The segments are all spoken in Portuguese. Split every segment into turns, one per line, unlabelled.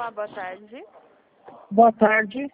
Olá, boa tarde.
Boa tarde.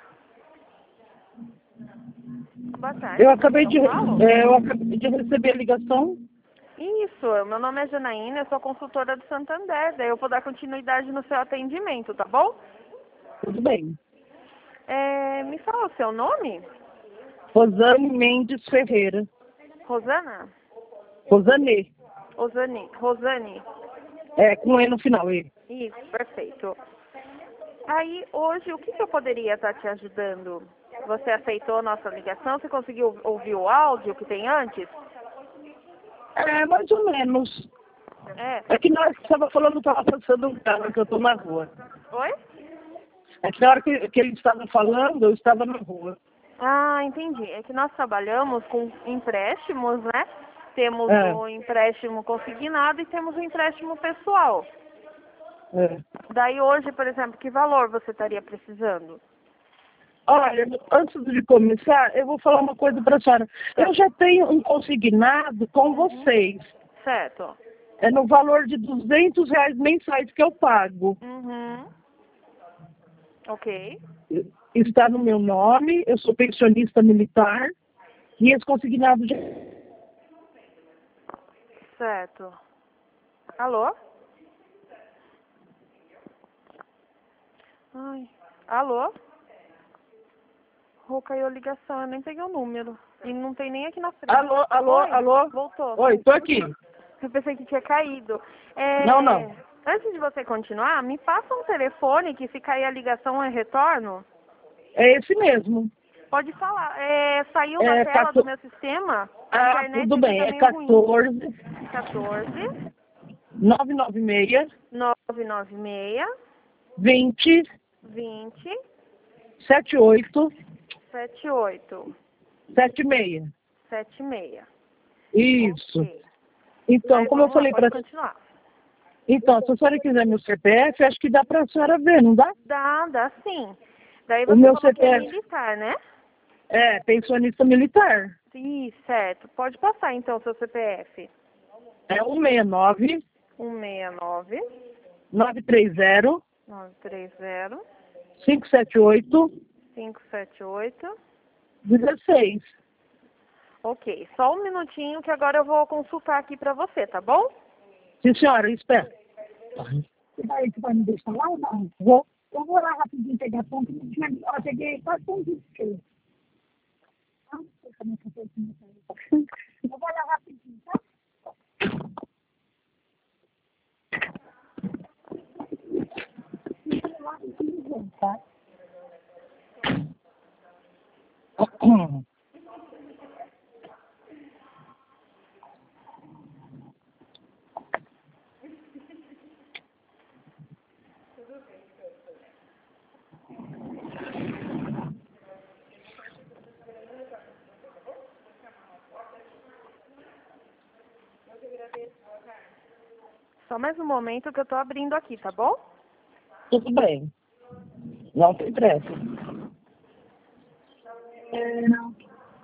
Boa tarde.
Eu acabei de
Paulo?
receber a ligação.
Isso, meu nome é Janaína, eu sou consultora do Santander, daí eu vou dar continuidade no seu atendimento, tá bom?
Tudo bem.
Me fala o seu nome?
Rosane Mendes Ferreira.
Rosana?
Rosanê.
Rosane.
Com E no final, E.
Isso, perfeito. Aí, hoje, o que eu poderia estar te ajudando? Você aceitou a nossa ligação? Você conseguiu ouvir o áudio que tem antes?
Mais ou menos. É que na hora que estava falando, estava passando um carro, que eu estou na rua.
Oi?
É que na hora que ele estava falando, eu estava na rua.
Ah, entendi. É que nós trabalhamos com empréstimos, né? Temos o empréstimo consignado e temos o empréstimo pessoal. Daí hoje, por exemplo, que valor você estaria precisando?
Olha, antes de começar, eu vou falar uma coisa para a senhora. Eu já tenho um consignado com vocês.
Certo.
É no valor de R$ 200 mensais que eu pago.
Ok.
Está no meu nome, eu sou pensionista militar e esse consignado já...
Certo. Alô? Ai. Alô? Caiu a ligação, eu nem peguei o número. E não tem nem aqui na frente.
Alô?
Voltou.
Oi, tô aqui.
Eu pensei que tinha caído.
Não.
Antes de você continuar, me passa um telefone que se cair a ligação eu retorno.
É esse mesmo.
Pode falar. Saiu da tela do meu sistema. A internet
tudo bem.
tá
É
meio ruim.
14
14
996
996
20
20
78
78
76.
76.
Isso.
Ok.
Então,
Aí,
como eu
vamos lá,
falei
pode
para...
continuar.
Então, se a senhora quiser meu CPF, acho que dá para a senhora ver, não dá?
Dá sim. Daí
O
você
meu
falou que é
CPF
militar, né?
é pensionista militar.
Sim, certo. Pode passar então seu CPF.
É 169
169
930
930
578
578.
16.
Ok, só um minutinho que agora eu vou consultar aqui pra você, tá bom?
Sim, senhora, espera.
Você vai me deixar lá ou não?
Vou.
Eu vou lá rapidinho pegar a ponta. Eu cheguei quase com isso. Eu vou lá rapidinho, tá? Tá?
Só mais um momento que eu tô abrindo aqui, tá bom?
Tudo bem. Não tem pressa.
Não.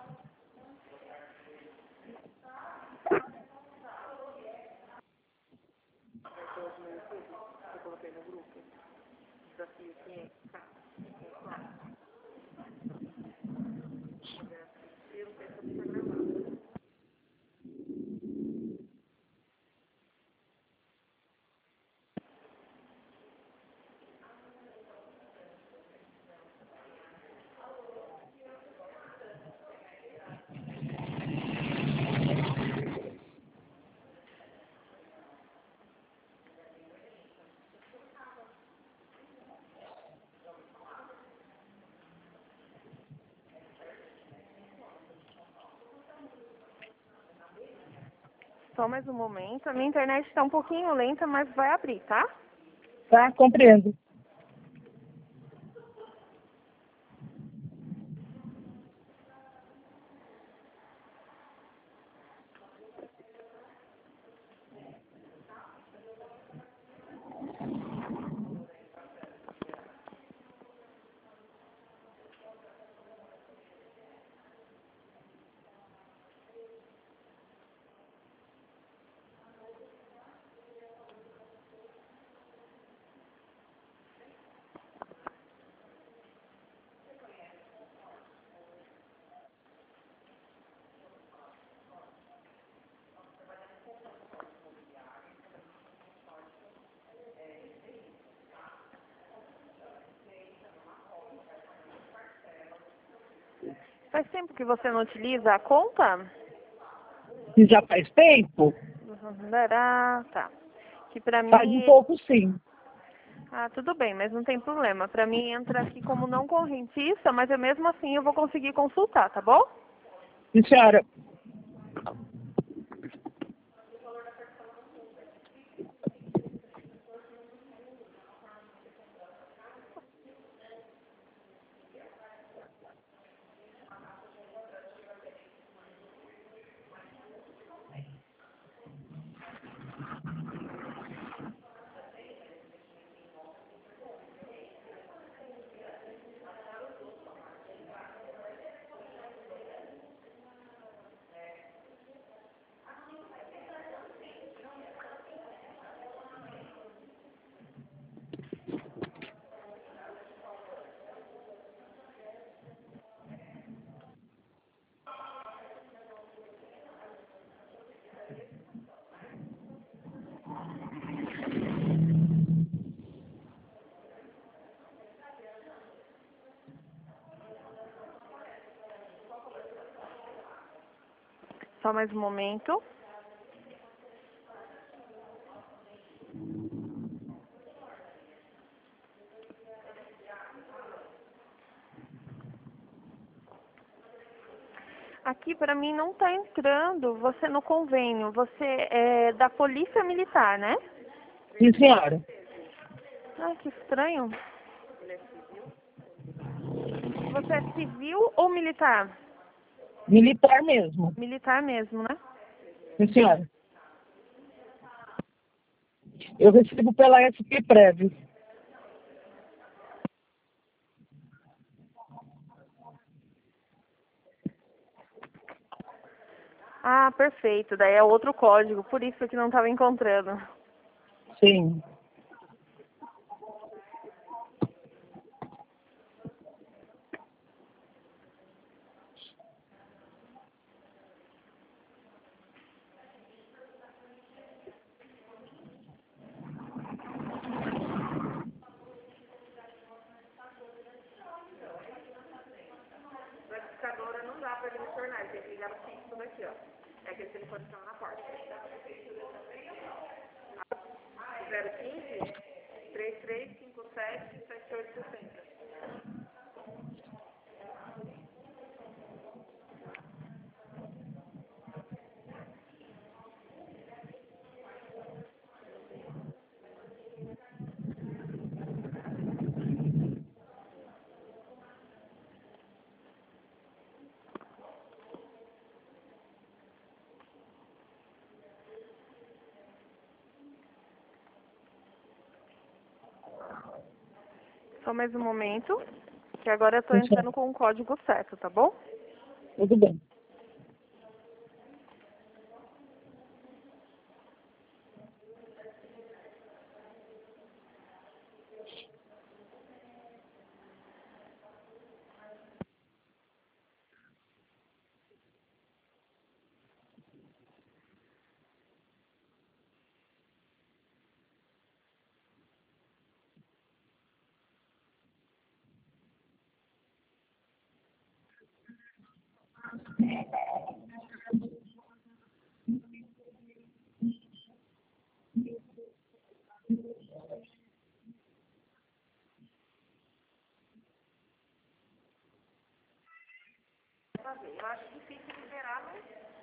Só mais um momento. A minha internet tá um pouquinho lenta, mas vai abrir, tá?
Tá? Compreendo.
Faz tempo que você não utiliza a conta?
E já faz tempo?
Tá. Que pra mim...
Faz um pouco, sim.
Ah, tudo bem, mas não tem problema. Pra mim entra aqui como não correntista, mas mesmo assim eu vou conseguir consultar, tá bom?
Sim, senhora.
Só mais um momento. Aqui para mim não está entrando você no convênio. Você é da Polícia Militar, né?
Sim, senhora.
Ah, que estranho. Você é civil ou militar?
Militar mesmo.
Militar mesmo, né?
Sim, senhora. Eu recebo pela SP Prévio.
Ah, perfeito. Daí é outro código, por isso que não estava encontrando.
Sim.
Notificadora não dá para ele retornar, ele tem que ligar no fixo daqui, ó. É aquele telefone que estava na porta. 015 3357 7860. Só mais um momento, que agora eu estou
Sim,
entrando
senhora.
com o código certo, tá bom?
Tudo bem.
Eu acho difícil liberar, mas...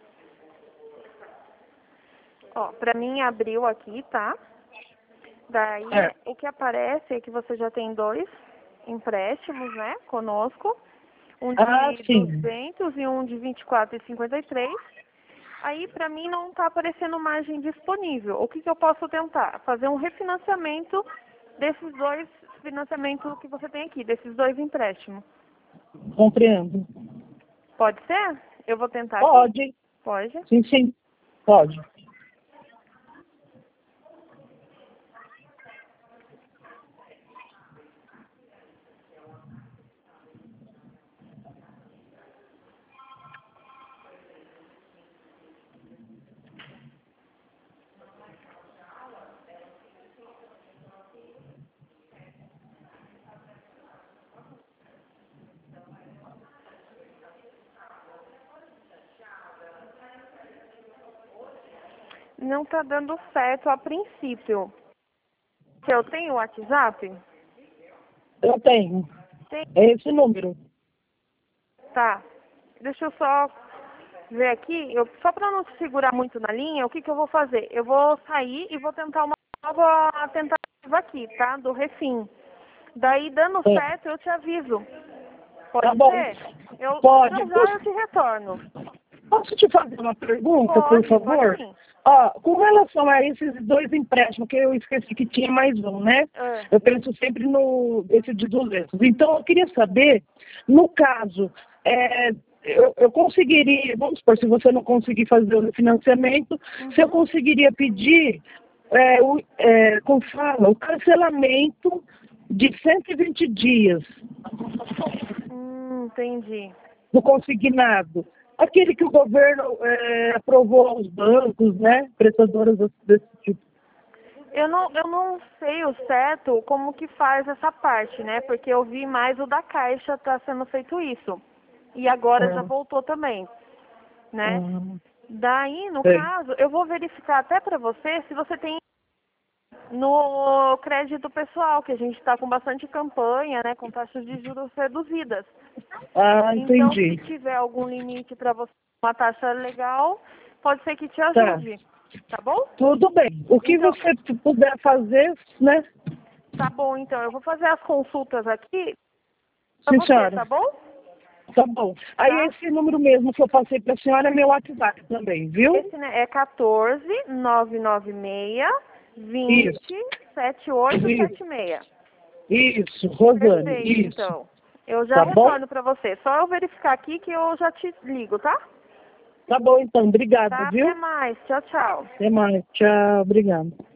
Ó, pra mim abriu aqui, tá? Daí o que aparece é que você já tem 2 empréstimos, né, conosco. Um
Ah,
de
sim.
200 e um de 24,53. Aí pra mim não tá aparecendo margem disponível. O que que eu posso tentar? Fazer um refinanciamento desses 2 financiamentos que você tem aqui, desses 2 empréstimos.
Compreendo.
Pode ser? Eu vou tentar aqui.
Pode.
Pode.
Sim, sim. Pode.
Não tá dando certo a princípio. Eu tenho o WhatsApp?
Eu tenho.
Tem.
É esse número.
Tá. Deixa eu só ver aqui. Só para não te segurar muito na linha, o que eu vou fazer? Eu vou sair e vou tentar uma nova tentativa aqui, tá? Do refim. Daí, dando certo, eu te aviso. Pode
Tá bom.
ser?
Pode.
Eu te retorno.
Posso te fazer uma pergunta,
Pode,
por favor?
pode sim.
Ó, com relação a esses 2 empréstimos, que eu esqueci que tinha mais um, né? Eu penso sempre esse de 200. Então, eu queria saber, no caso, eu conseguiria, vamos supor, se você não conseguir fazer o financiamento, se eu conseguiria pedir, como fala, o cancelamento de 120 dias.
Entendi.
Do consignado. Aquele que o governo aprovou aos bancos, né? Prestadoras desse tipo.
Eu não sei o certo como que faz essa parte, né? Porque eu vi mais o da Caixa tá sendo feito isso. E agora já voltou também, né? Daí, no caso, eu vou verificar até para você se você tem no crédito pessoal, que a gente está com bastante campanha, né? Com taxas de juros reduzidas.
Entendi.
Então, se tiver algum limite para você, uma taxa legal, pode ser que te ajude. Tá bom?
Tudo bem. O que você puder fazer, né?
Tá bom, então. Eu vou fazer as consultas aqui.
Sim,
você,
senhora.
tá bom?
Tá bom. Aí esse número mesmo que eu passei para a senhora é meu WhatsApp também, viu?
Esse, né, é 14996 20 7876.
Isso, Rosane.
Perfeito,
Isso.
então. Eu já retorno para você. Só eu verificar aqui que eu já te ligo, tá?
Tá bom, então. Obrigada, viu?
Até mais. Tchau, tchau.
Até mais. Tchau. Obrigada.